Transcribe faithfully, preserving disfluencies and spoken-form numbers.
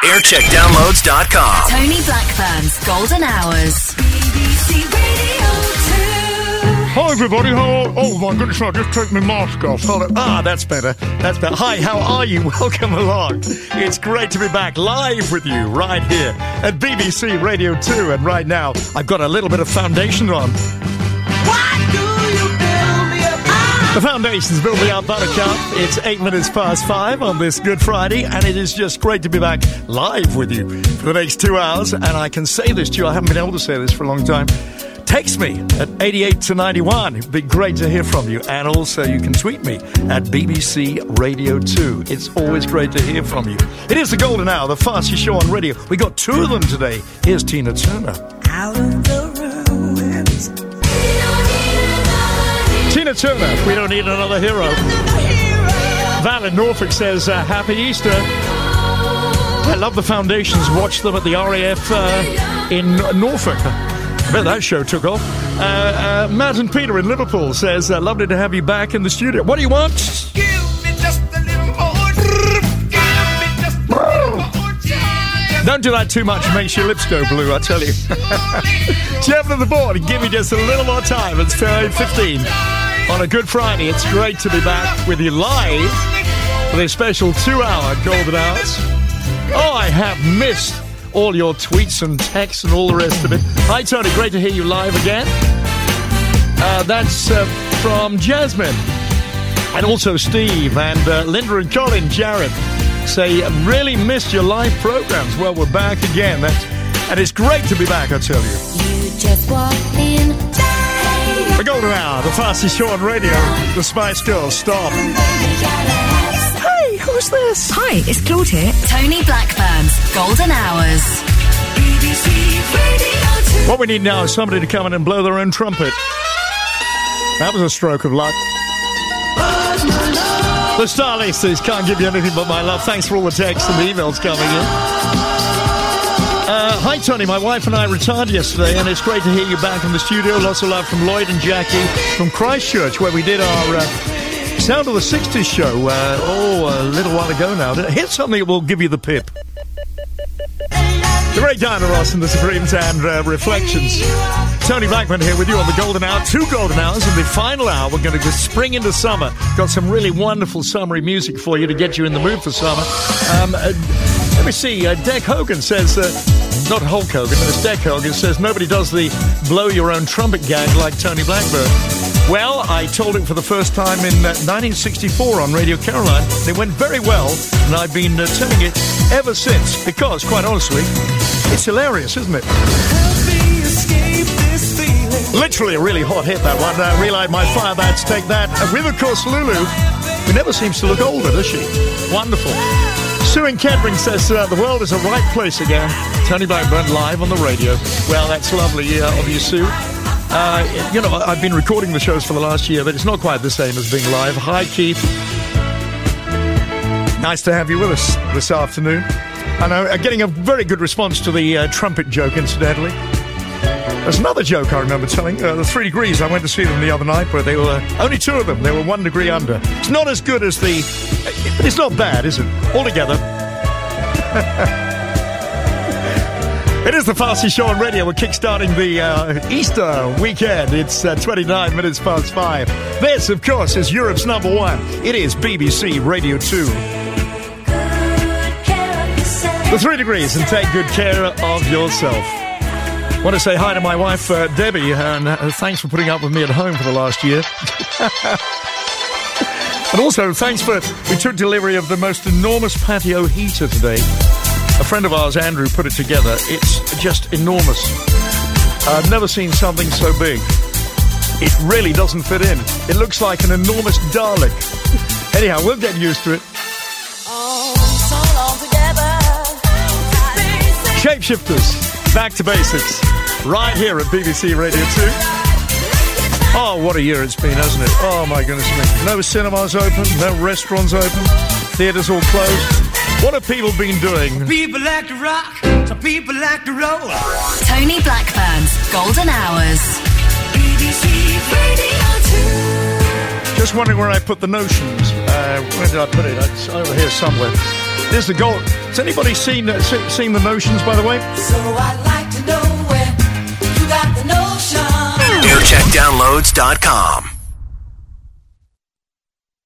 aircheck downloads dot com. Tony Blackburn's Golden Hours. B B C Radio two. Hi everybody, how, oh my goodness, I just took my mask off. Hold Ah, that's better, that's better. Hi, how are you? Welcome along. It's great to be back live with you right here at B B C Radio two. And right now, I've got a little bit of foundation on. Why do you build me up? The foundation's built me up, Buttercup. It's eight minutes past five on this Good Friday, and it is just great to be back live with you for the next two hours. And I can say this to you, I haven't been able to say this for a long time. Text me at eighty-eight to ninety-one. It'd be great to hear from you. And also you can tweet me at B B C Radio two. It's always great to hear from you. It is the Golden Hour, the fastest show on radio. We got two of them today. Here's Tina Turner. Out of the ruins. Tina Turner, We Don't Need Another Hero. Val in Norfolk says, uh, Happy Easter. I love the foundations. Watch them at the R A F uh, in Norfolk. I bet that show took off. Uh, uh, Matt and Peter in Liverpool says, uh, lovely to have you back in the studio. What do you want? Give me just a little more. Give me just a little more time. Don't do that too much. It makes your lips go blue, I tell you. Jeff on the board, give me just a little more time. It's five fifteen on a Good Friday. It's great to be back with you live for this special two-hour Golden Hours. Oh, I have missed all your tweets and texts and all the rest of it. Hi, Tony. Great to hear you live again. Uh, that's uh, from Jasmine. And also Steve and uh, Linda and Colin, Jared, say, really missed your live programs. Well, we're back again. That's, and it's great to be back, I tell you. You just walk in. The Golden Hour, the fastest show on radio. The Spice Girls, Stop. Hey, who's this? Hi, it's Claude here. Tony Blackburn's Golden Hours. B B C Radio two. What we need now is somebody to come in and blow their own trumpet. That was a stroke of luck. The Starlisters can't give you anything but my love. Thanks for all the texts and the emails coming in. Uh, hi, Tony. My wife and I retired yesterday, and it's great to hear you back in the studio. Lots of love from Lloyd and Jackie from Christchurch, where we did our uh, Sound of the sixties show, uh, oh, a little while ago now. Here's something that will give you the pip. The great Diana Ross and the Supremes and uh, Reflections. Tony Blackburn here with you on the Golden Hour. Two Golden Hours. In the final hour, we're going to go spring into summer. Got some really wonderful summery music for you to get you in the mood for summer. Um, uh, let me see. Uh, Dec Hogan says, uh, not Hulk Hogan, but it's Dec Hogan, says nobody does the blow your own trumpet gag like Tony Blackburn. Well, I told it for the first time in uh, nineteen sixty-four on Radio Caroline. It went very well, and I've been uh, telling it ever since, because, quite honestly, it's hilarious, isn't it? Help me escape this feeling. Literally a really hot hit, that one. Uh, Relight My Fire, that's Take That. Uh, with, of course, Lulu, who never seems to look older, does she? Wonderful. Sue in Kettering says, uh, the world is a right place again. Tony Blackburn live on the radio. Well, that's lovely uh, of you, Sue. Uh, you know, I've been recording the shows for the last year, but it's not quite the same as being live. Hi, Keith. Nice to have you with us this afternoon. And I'm getting a very good response to the uh, trumpet joke, incidentally. There's another joke I remember telling. Uh, the Three Degrees, I went to see them the other night, where they were, only two of them, they were one degree under. It's not as good as the, but it's not bad, is it? Altogether. It is the fastest show on radio. We're kickstarting the uh, Easter weekend. It's uh, twenty-nine minutes past five. This, of course, is Europe's number one. It is B B C Radio two. The Three Degrees, and take good care of yourself. I want to say hi to my wife, uh, Debbie, and uh, thanks for putting up with me at home for the last year. And also, thanks for, we took delivery of the most enormous patio heater today. A friend of ours, Andrew, put it together. It's just enormous. I've never seen something so big. It really doesn't fit in. It looks like an enormous Dalek. Anyhow, we'll get used to it. Oh, so long together. Shapeshifters, back to basics, right here at B B C Radio two. Oh, what a year it's been, hasn't it? Oh, my goodness me. No cinemas open, no restaurants open, theatres all closed. What have people been doing? People like to rock, some people like to roll. Tony Blackburn's Golden Hours. B B C Radio two. Just wondering where I put the notions. Uh, where did I put it? It's over here somewhere. There's the goal. Has anybody seen uh, se- seen the Notions, by the way? So I'd like to know where you got the notion. air check downloads dot com.